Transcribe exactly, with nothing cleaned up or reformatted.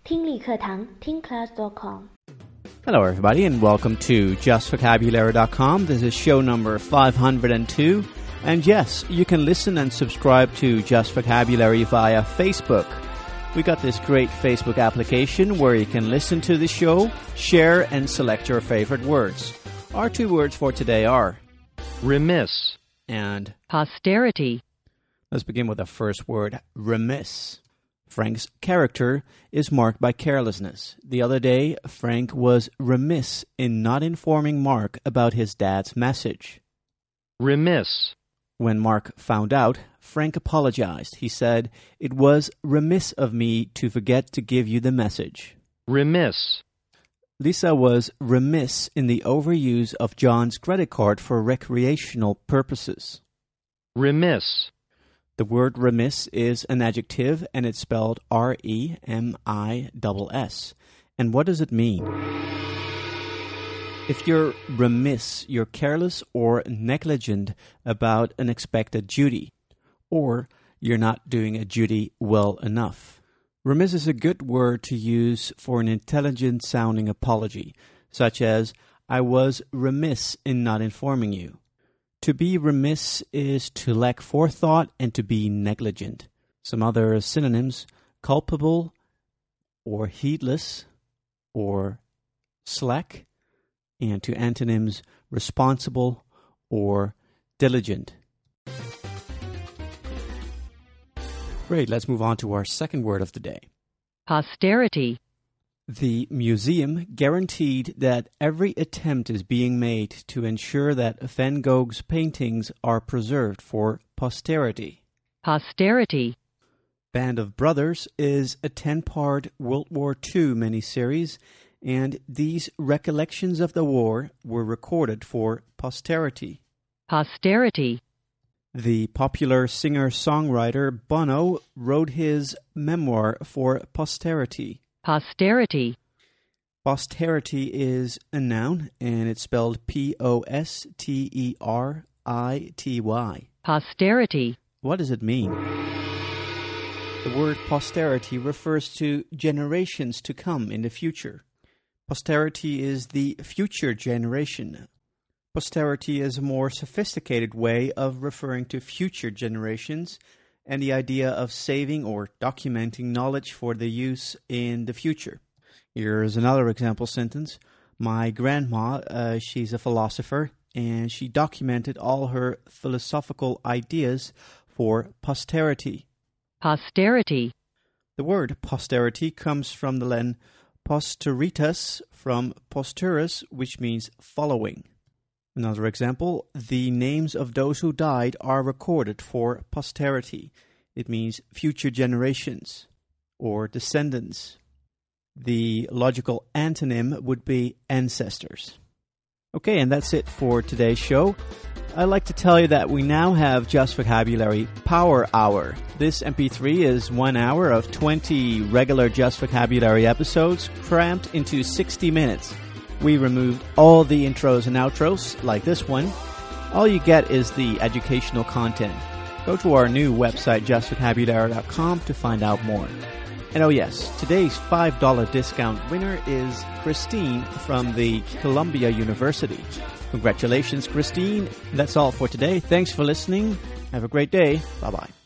听力课堂听 class dot com。 Hello everybody and welcome to just vocabulary dot com. This is show number five hundred two. And yes, you can listen and subscribe to Just Vocabulary via Facebook. We got this great Facebook application where you can listen to the show, share, and select your favorite words. Our two words for today are remiss and posterity. Let's begin with the first word, remiss. Frank's character is marked by carelessness. The other day, Frank was remiss in not informing Mark about his dad's message. Remiss. When Mark found out, Frank apologized. He said, "It was remiss of me to forget to give you the message." Remiss. Lisa was remiss in the overuse of John's credit card for recreational purposes. Remiss. The word remiss is an adjective, and it's spelled R E M I S S. And what does it mean? If you're remiss, you're careless or negligent about an expected duty, or you're not doing a duty well enough. Remiss is a good word to use for an intelligent-sounding apology, such as, "I was remiss in not informing you." To be remiss is to lack forethought and to be negligent. Some other synonyms, culpable or heedless or slack, and to antonyms, responsible or diligent. Great, let's move on to our second word of the day. Posterity. The museum guaranteed that every attempt is being made to ensure that Van Gogh's paintings are preserved for posterity. Posterity. Band of Brothers is a ten-part World War Two miniseries, and these recollections of the war were recorded for posterity. Posterity. The popular singer-songwriter Bono wrote his memoir for posterity. Posterity. Posterity is a noun, and it's spelled P O S T E R I T Y. Posterity. What does it mean? The word posterity refers to generations to come in the future. Posterity is the future generation. Posterity is a more sophisticated way of referring to future generations and the idea of saving or documenting knowledge for the use in the future. Here's another example sentence. My grandma, uh, she's a philosopher, and she documented all her philosophical ideas for posterity. Posterity. The word posterity comes from the Latin posteritas, from posterus, which means following. Another example, the names of those who died are recorded for posterity. It means future generations or descendants. The logical antonym would be ancestors. Okay, and that's it for today's show. I'd like to tell you that we now have Just Vocabulary Power Hour. This M P three is one hour of twenty regular Just Vocabulary episodes cramped into sixty minutes. We removed all the intros and outros, like this one. All you get is the educational content. Go to our new website, just vocabulary dot com, to find out more. And oh yes, today's five dollar discount winner is Christine from the Columbia University. Congratulations, Christine. That's all for today. Thanks for listening. Have a great day. Bye-bye.